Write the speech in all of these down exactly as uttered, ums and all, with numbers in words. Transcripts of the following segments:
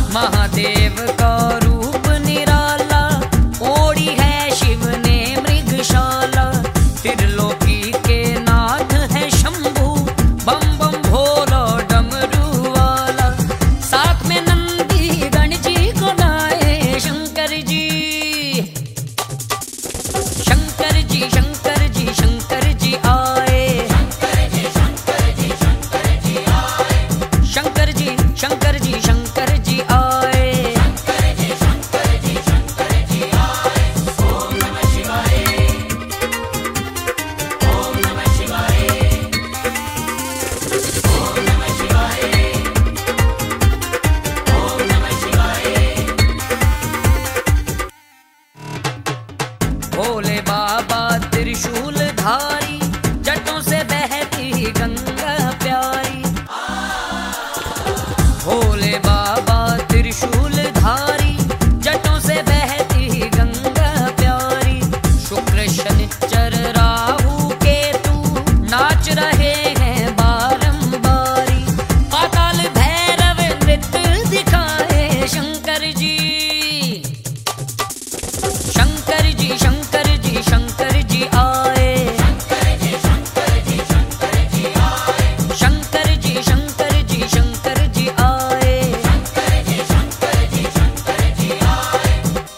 महादेव का रूप निराला, ओढ़ी है शिव ने मृगशाला। त्रिलोकी के नाथ है शंभू, बम बम भोला डमरू वाला। साथ में नंदी गण जी को लाए शंकर जी। शंकर जी शंकर जी शंकर जी आए। शंकर जी शंकर जी शंकर जी आए। शंकर जी शंकर जी शंकर जी आए। शंकर जी शंकर जी शंकर जी आए। ओम नमः शिवाय। ओम नमः शिवाय। ओम नमः शिवाय। ओम नमः शिवाय। भोले बाबा त्रिशूल धारी, जटों से बहती गंगा प्यारी। भोले बाबा त्रिशूल धारी, जटों से बहती गंगा प्यारी। शुक्र शनिचर राहु केतु नाच रहे हैं बारंबारी। पाताल भैरव नृत्य दिखाए शंकर जी। शंकर जी शंकर जी शंकर जी आए। शंकर जी शंकर जी शंकर जी आए। शंकर जी शंकर जी शंकर जी आए। शंकर जी शंकर जी शंकर जी आए।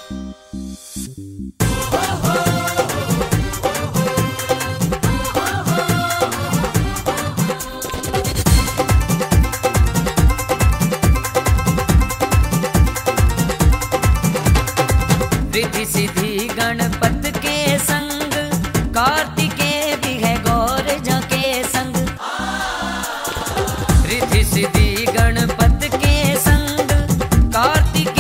रिद्धि सिद्धि गणपत के संग, कार्तिकेय भी है गौरजा के संग। रिद्धि सिद्धि गणपत के संग, कार्तिक